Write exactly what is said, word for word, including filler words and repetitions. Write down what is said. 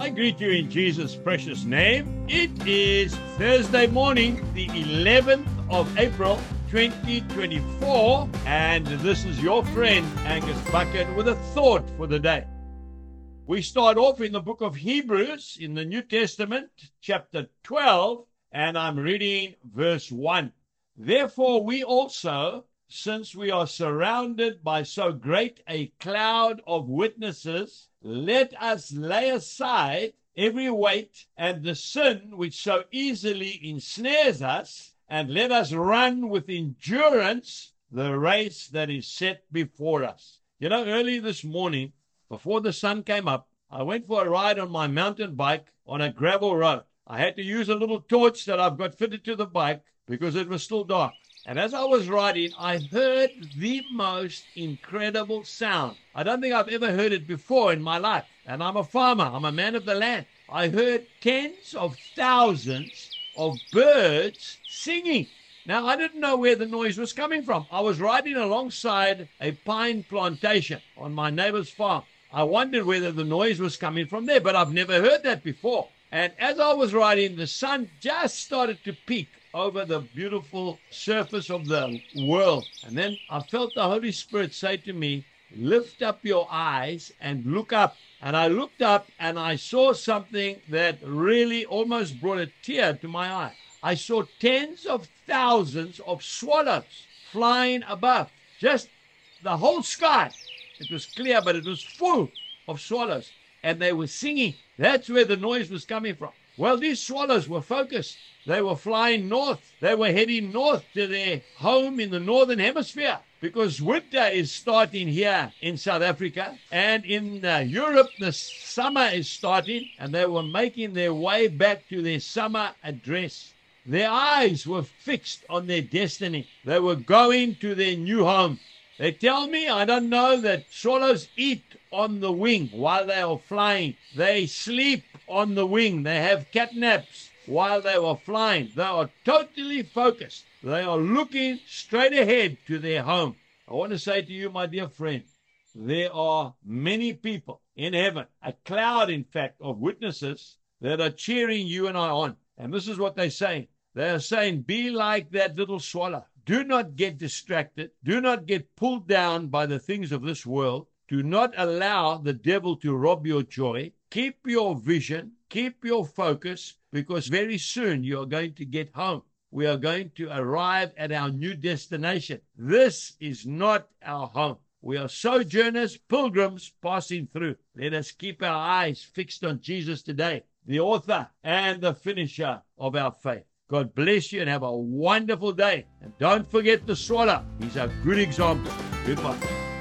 I greet you in Jesus' precious name. It is Thursday morning, the eleventh of April, twenty twenty-four, and this is your friend Angus Bucket with a thought for the day. We start off in the book of Hebrews in the New Testament, chapter twelve, and I'm reading verse one. Therefore we also, since we are surrounded by so great a cloud of witnesses, let us lay aside every weight and the sin which so easily ensnares us, and let us run with endurance the race that is set before us. You know, early this morning, before the sun came up, I went for a ride on my mountain bike on a gravel road. I had to use a little torch that I've got fitted to the bike because it was still dark. And as I was riding, I heard the most incredible sound. I don't think I've ever heard it before in my life. And I'm a farmer. I'm a man of the land. I heard tens of thousands of birds singing. Now, I didn't know where the noise was coming from. I was riding alongside a pine plantation on my neighbor's farm. I wondered whether the noise was coming from there, but I've never heard that before. And as I was riding, the sun just started to peak over the beautiful surface of the world. And then I felt the Holy Spirit say to me, lift up your eyes and look up. And I looked up and I saw something that really almost brought a tear to my eye. I saw tens of thousands of swallows flying above, just the whole sky. It was clear, but it was full of swallows, and they were singing. That's where the noise was coming from. Well, these swallows were focused. They were flying north. They were heading north to their home in the northern hemisphere, because winter is starting here in South Africa, and in uh, Europe the summer is starting, and they were making their way back to their summer address. Their eyes were fixed on their destiny. They were going to their new home. They tell me, I don't know, that swallows eat on the wing while they are flying. They sleep on the wing. They have cat naps while they are flying. They are totally focused. They are looking straight ahead to their home. I want to say to you, my dear friend, there are many people in heaven, a cloud, in fact, of witnesses that are cheering you and I on. And this is what they're saying. They are saying, be like that little swallow. Do not get distracted. Do not get pulled down by the things of this world. Do not allow the devil to rob your joy. Keep your vision. Keep your focus, because very soon you are going to get home. We are going to arrive at our new destination. This is not our home. We are sojourners, pilgrims passing through. Let us keep our eyes fixed on Jesus today, the author and the finisher of our faith. God bless you and have a wonderful day. And don't forget the swallow. He's a good example. Goodbye.